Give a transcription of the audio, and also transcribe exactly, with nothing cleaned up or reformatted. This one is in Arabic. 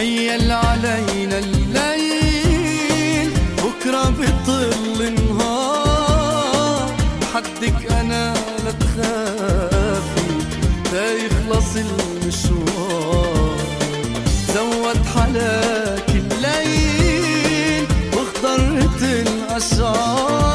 ليل علينا الليل بكرة بيطل النهار، حدك أنا لا تخافي تا يخلص المشوار. زود حلاك الليل واخضرت الأشعار،